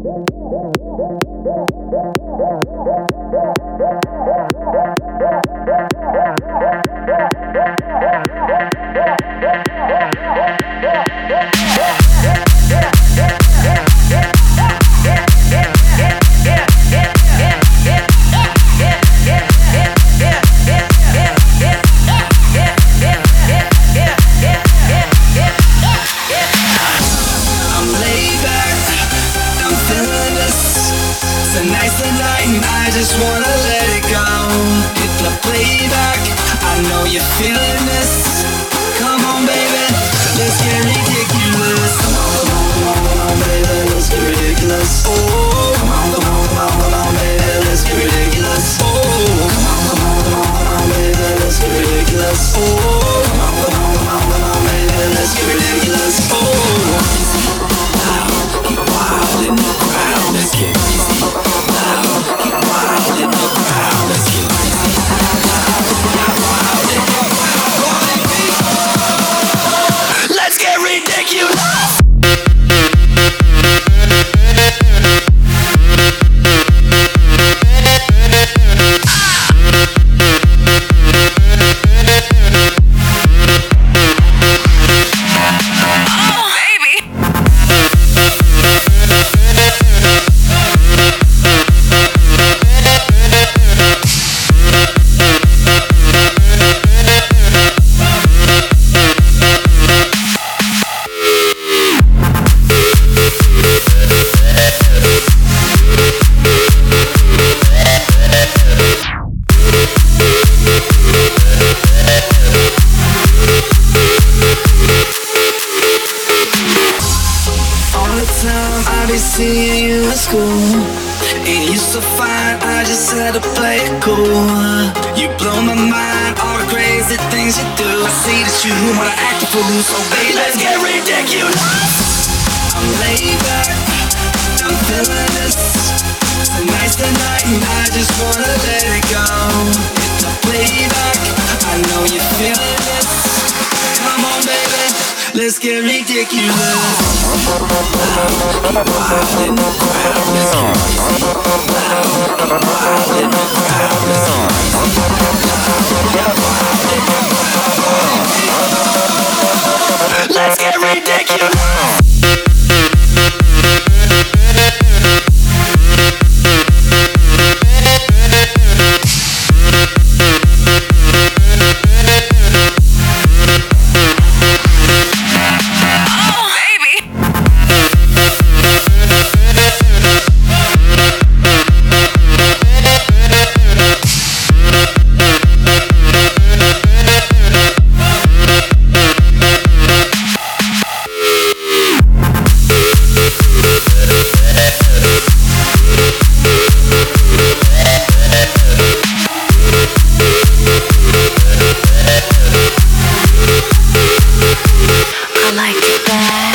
Tonight's the night and I just wanna let it go. Hit the playback, I know you're feeling this. Come on baby, let's get ridiculous. Come on baby, let's get ridiculous. Oh, come on baby, let's get ridiculous. Oh, come on baby, let's get ridiculous. Oh, come on baby, let's get ridiculous. Oh, get wild in the crowd, let's get easy. Get wild in the crowd, let's get easy. Get wild in the crowd, let's get ridiculous. I be seeing you in school. Ain't you so fine, I just had to play it cool. You blow my mind, all the crazy things you do. I see that you wanna act a fool, so baby, let's get ridiculous. I'm laid back, I'm feeling this. Tonight's the night and I just wanna let it go. Hit the playback, I know you're feeling this. Come on baby, let's get ridiculous. Wild in the crowd, let's get easy. Wild in the crowd, let's get easy. Let's get ridiculous. I like it bad.